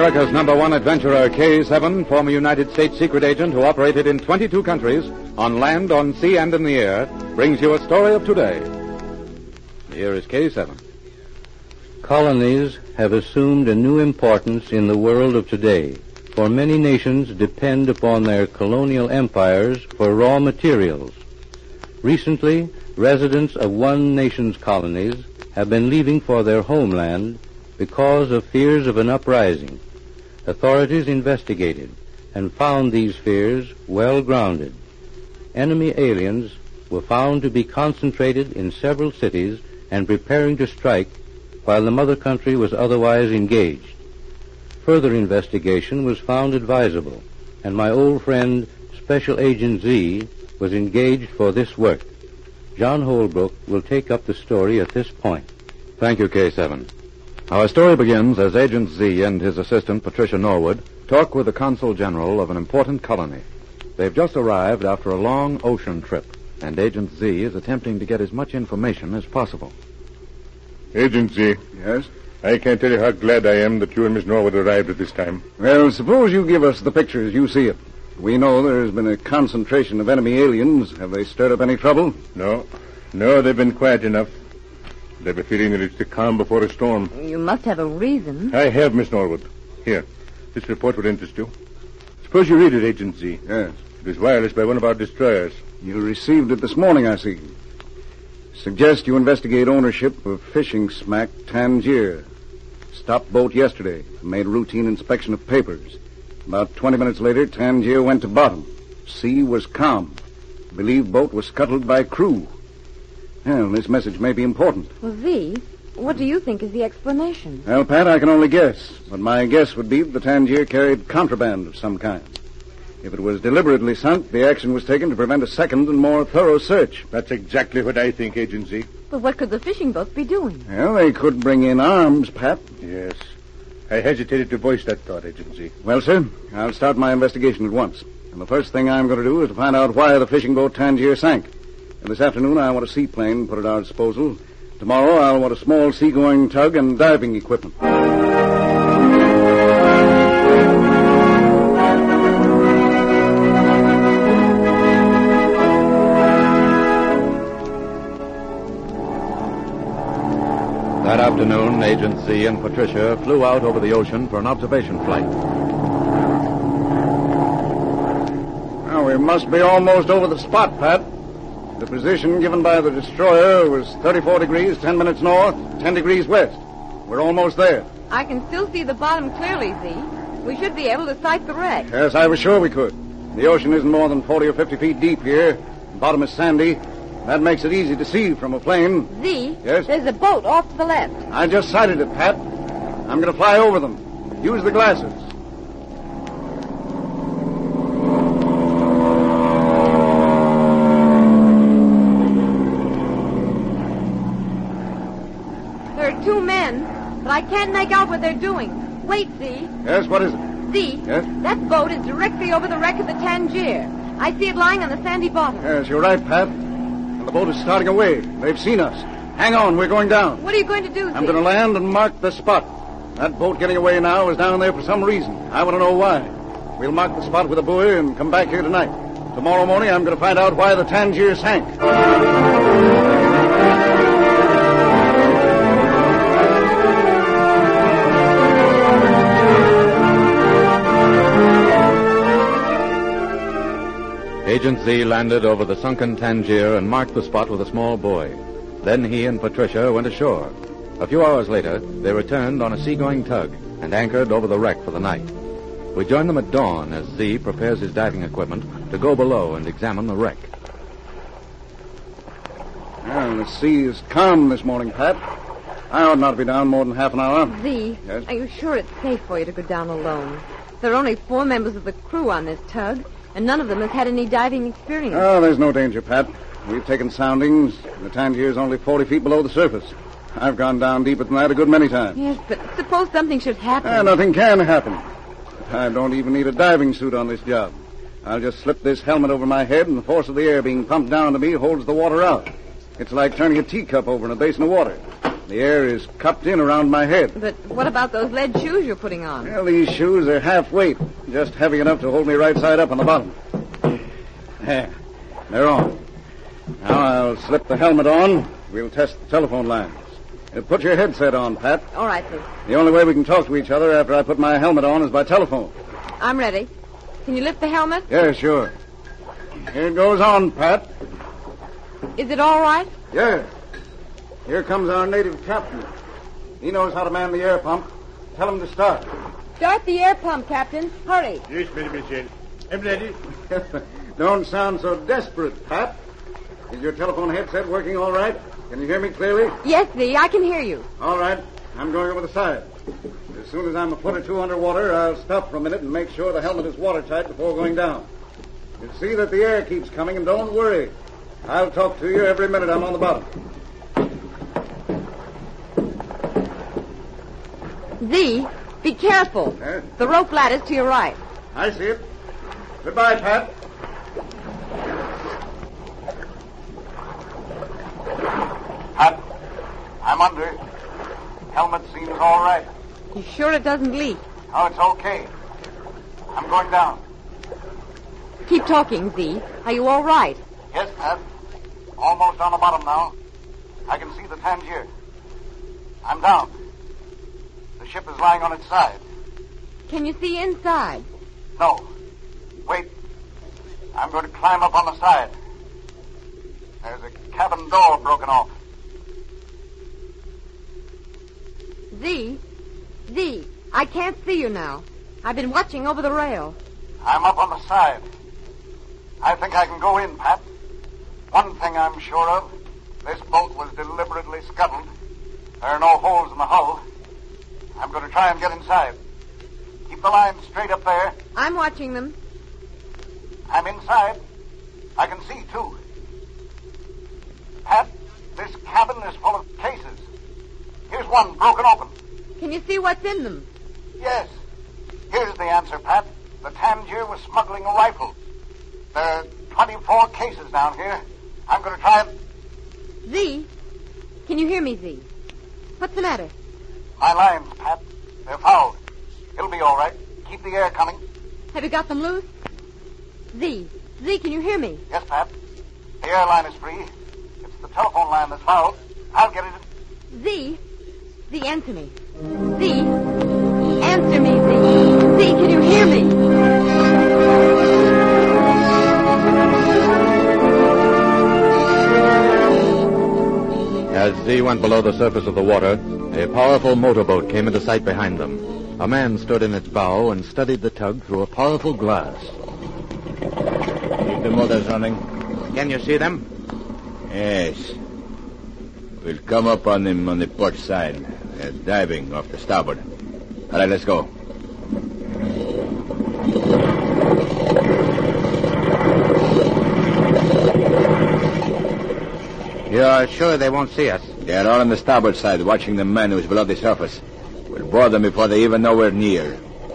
America's #1 adventurer, K-7, former United States secret agent who operated in 22 countries, on land, on sea, and in the air, brings you a story of today. Here is K-7. Colonies have assumed a new importance in the world of today, for many nations depend upon their colonial empires for raw materials. Recently, residents of one nation's colonies have been leaving for their homeland because of fears of an uprising. Authorities investigated and found these fears well-grounded. Enemy aliens were found to be concentrated in several cities and preparing to strike while the mother country was otherwise engaged. Further investigation was found advisable, and my old friend, Special Agent Z, was engaged for this work. John Holbrook will take up the story at this point. Thank you, K-7. Our story begins as Agent Z and his assistant, Patricia Norwood, talk with the Consul General of an important colony. They've just arrived after a long ocean trip, and Agent Z is attempting to get as much information as possible. Agent Z. Yes? I can't tell you how glad I am that you and Miss Norwood arrived at this time. Well, suppose you give us the picture as you see it. We know there's been a concentration of enemy aliens. Have they stirred up any trouble? No, they've been quiet enough. They have a feeling that it's the calm before a storm. You must have a reason. I have, Miss Norwood. Here, this report would interest you. Suppose you read it, Agent Z. Yes. It was wireless by one of our destroyers. You received it this morning, I see. Suggest you investigate ownership of fishing smack Tangier. Stopped boat yesterday. Made routine inspection of papers. About 20 minutes later, Tangier went to bottom. Sea was calm. Believed boat was scuttled by crew. Well, this message may be important. Well, Z, what do you think is the explanation? Well, Pat, I can only guess. But my guess would be that the Tangier carried contraband of some kind. If it was deliberately sunk, the action was taken to prevent a second and more thorough search. That's exactly what I think, Agent Z. But what could the fishing boats be doing? Well, they could bring in arms, Pat. Yes. I hesitated to voice that thought, Agent Z. Well, sir, I'll start my investigation at once. And the first thing I'm going to do is to find out why the fishing boat Tangier sank. And this afternoon, I want a seaplane put at our disposal. Tomorrow, I'll want a small seagoing tug and diving equipment. That afternoon, Agent Z and Patricia flew out over the ocean for an observation flight. Now, we must be almost over the spot, Pat. The position given by the destroyer was 34 degrees, 10 minutes north, 10 degrees west. We're almost there. I can still see the bottom clearly, Z. We should be able to sight the wreck. Yes, I was sure we could. The ocean isn't more than 40 or 50 feet deep here. The bottom is sandy. That makes it easy to see from a plane. Z? Yes? There's a boat off to the left. I just sighted it, Pat. I'm going to fly over them. Use the glasses. There are two men, but I can't make out what they're doing. Wait, Z. Yes, what is it? Z? Yes? That boat is directly over the wreck of the Tangier. I see it lying on the sandy bottom. Yes, you're right, Pat. And the boat is starting away. They've seen us. Hang on, we're going down. What are you going to do, Z? I'm going to land and mark the spot. That boat getting away now is down there for some reason. I want to know why. We'll mark the spot with a buoy and come back here tonight. Tomorrow morning, I'm going to find out why the Tangier sank. Agent Z landed over the sunken Tangier and marked the spot with a small buoy. Then he and Patricia went ashore. A few hours later, they returned on a seagoing tug and anchored over the wreck for the night. We joined them at dawn as Z prepares his diving equipment to go below and examine the wreck. Well, the sea is calm this morning, Pat. I ought not to be down more than half an hour. Z, Yes? are you sure it's safe for you to go down alone? There are only 4 members of the crew on this tug, and none of them has had any diving experience. Oh, there's no danger, Pat. We've taken soundings. The Tangier's only 40 feet below the surface. I've gone down deeper than that a good many times. Yes, but suppose something should happen. Nothing can happen. I don't even need a diving suit on this job. I'll just slip this helmet over my head, and the force of the air being pumped down to me holds the water out. It's like turning a teacup over in a basin of water. The air is cupped in around my head. But what about those lead shoes you're putting on? Well, these shoes are half weight, just heavy enough to hold me right side up on the bottom. There. They're on. Now I'll slip the helmet on. We'll test the telephone lines. Put your headset on, Pat. All right, sir. The only way we can talk to each other after I put my helmet on is by telephone. I'm ready. Can you lift the helmet? Yeah, sure. Here it goes on, Pat. Is it all right? Yeah. Here comes our native captain. He knows how to man the air pump. Tell him to start. Start the air pump, Captain. Hurry. Yes, Michel. I'm ready. Don't sound so desperate, Pat. Is your telephone headset working all right? Can you hear me clearly? Yes, Z, I can hear you. All right. I'm going over the side. As soon as I'm a foot or two underwater, I'll stop for a minute and make sure the helmet is watertight before going down. You see that the air keeps coming, and don't worry. I'll talk to you every minute I'm on the bottom. Z, be careful. Huh? The rope ladder's to your right. I see it. Goodbye, Pat. Pat, I'm under. Helmet seems all right. You sure it doesn't leak? Oh, it's okay. I'm going down. Keep talking, Z. Are you all right? Yes, Pat. Almost on the bottom now. I can see the Tangier. I'm down. The ship is lying on its side. Can you see inside? No. Wait. I'm going to climb up on the side. There's a cabin door broken off. Z, I can't see you now. I've been watching over the rail. I'm up on the side. I think I can go in, Pat. One thing I'm sure of. This boat was deliberately scuttled. There are no holes in the hull. I'm going to try and get inside. Keep the line straight up there. I'm watching them. I'm inside. I can see, too. Pat, this cabin is full of cases. Here's one broken open. Can you see what's in them? Yes. Here's the answer, Pat. The Tangier was smuggling rifles. There are 24 cases down here. I'm going to try and... Z, can you hear me, Z? What's the matter? My lines, Pat. They're fouled. It'll be all right. Keep the air coming. Have you got them loose? Z, can you hear me? Yes, Pat. The air line is free. It's the telephone line that's fouled. I'll get it. Z, answer me. Z, answer me, Z. Z, can you hear me? As Z went below the surface of the water, a powerful motorboat came into sight behind them. A man stood in its bow and studied the tug through a powerful glass. Keep the motors running. Can you see them? Yes. We'll come up on them on the port side. They're diving off the starboard. All right, let's go. You're sure they won't see us? They're all on the starboard side, watching the man who's below the surface. We'll board them before they even know we're near.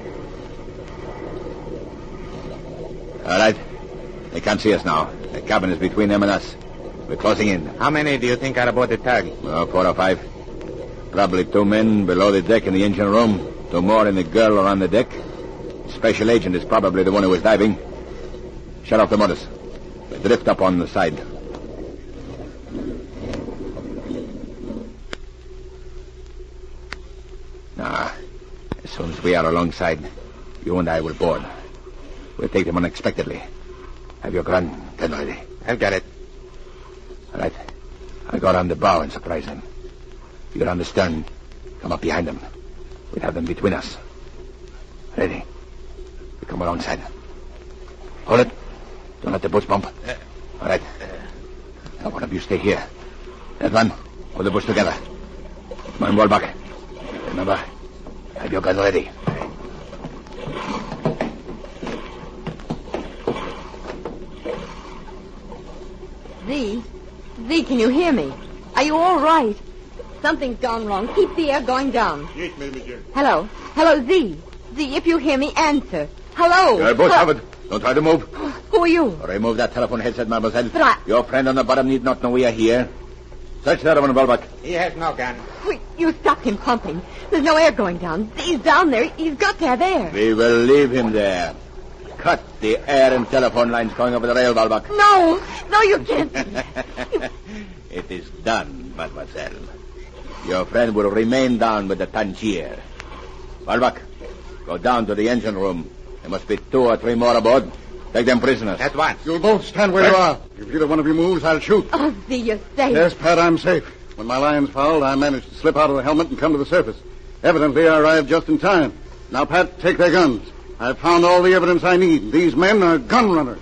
All right. They can't see us now. The cabin is between them and us. We're closing in. How many do you think are aboard the tug? Oh, 4 or 5. Probably 2 men below the deck in the engine room. 2 more in the girl on the deck. Special agent is probably the one who was diving. Shut off the motors. We'll drift up on the side. As soon as we are alongside, you and I will board. We'll take them unexpectedly. Have your gun then ready. I've got it. All right. I'll go around the bow and surprise them. You're on the stern. Come up behind them. We'll have them between us. Ready? We come alongside. Hold it. Don't let the boats bump. All right. Now one of you stay here. That one, hold the boats together. Come on, Walbach. Remember, have your gun ready. Z, can you hear me? Are you all right? Something's gone wrong. Keep the air going down. Yes, Mademoiselle. Hello, Z. Z, if you hear me, answer. Hello. You're both covered. Don't try to move. Who are you? Remove that telephone headset, mademoiselle. But Your friend on the bottom need not know we are here. Search that one, Balbach. He has no gun. Wait, you stopped him pumping. There's no air going down. He's down there. He's got to have air. We will leave him there. Cut the air and telephone lines going over the rail, Balbach. No, you can't. It is done, mademoiselle. Your friend will remain down with the Tangier. Balbach, go down to the engine room. There must be 2 or 3 more aboard. Take them prisoners. At once. You'll both stand where you are. If either one of you moves, I'll shoot. Oh, Z, you're safe. Yes, Pat, I'm safe. When my lion's fouled, I managed to slip out of the helmet and come to the surface. Evidently, I arrived just in time. Now, Pat, take their guns. I've found all the evidence I need. These men are gun runners.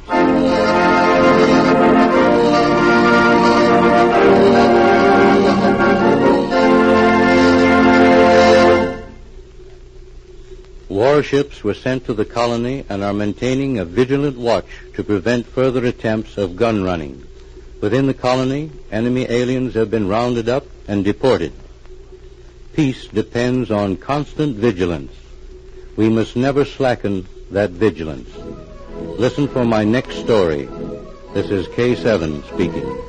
Warships were sent to the colony and are maintaining a vigilant watch to prevent further attempts of gun running. Within the colony, enemy aliens have been rounded up and deported. Peace depends on constant vigilance. We must never slacken that vigilance. Listen for my next story. This is K7 speaking.